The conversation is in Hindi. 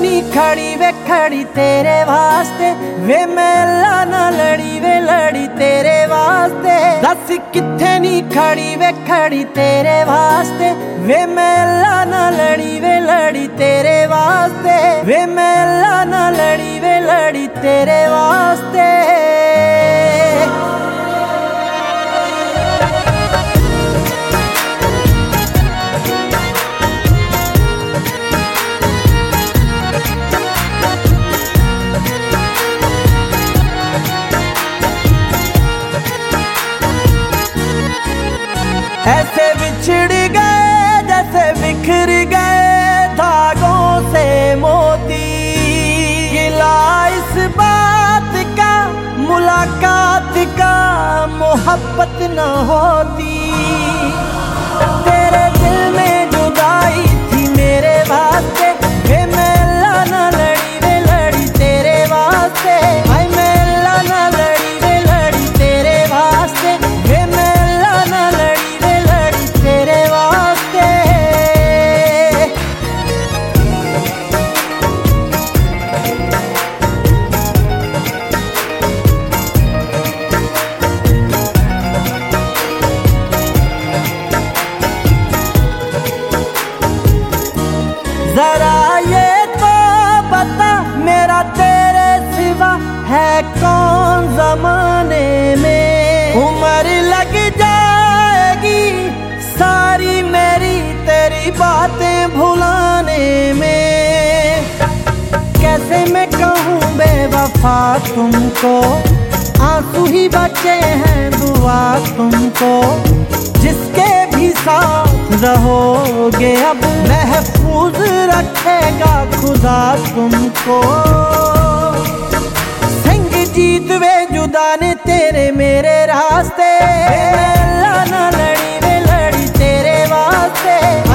नी खड़ी वे खड़ी तेरे वास्ते, वे मेला ना लड़ी वे लड़ी तेरे वास्ते। दस किथे नी खड़ी वे खड़ी तेरे वास्ते, वे मेला ना लड़ी वे लड़ी तेरे वास्ते, वे मेला ना लड़ी वे लड़ी तेरे वास्ते। ऐसे बिछड़ गए जैसे बिखर गए धागों से मोती, गिला इस बात का मुलाकात का मोहब्बत न होती। तेरे दिल में जुदाई थी मेरे वास्ते, वे मेला ना लड़ी वे लड़ी तेरे वास्ते। हाय मेला ना लड़ी वे लड़ी तेरे वास्ते, वे मेला ना लड़ी वे लड़ी तेरे वास्ते। जरा ये तो बता मेरा तेरे सिवा है कौन जमाने में। उम्र लग जाएगी सारी मेरी तेरी बातें भुलाने में। कैसे मैं कहूँ बेवफा तुमको, आंसू ही बचे हैं दुआ तुमको। जिसके भी साथ रहोगे अब महफूज रखेगा खुदा तुमको। संग जीत वे जुदा ने तेरे मेरे रास्ते, मेला ना लड़ी वे लड़ी तेरे वास्ते।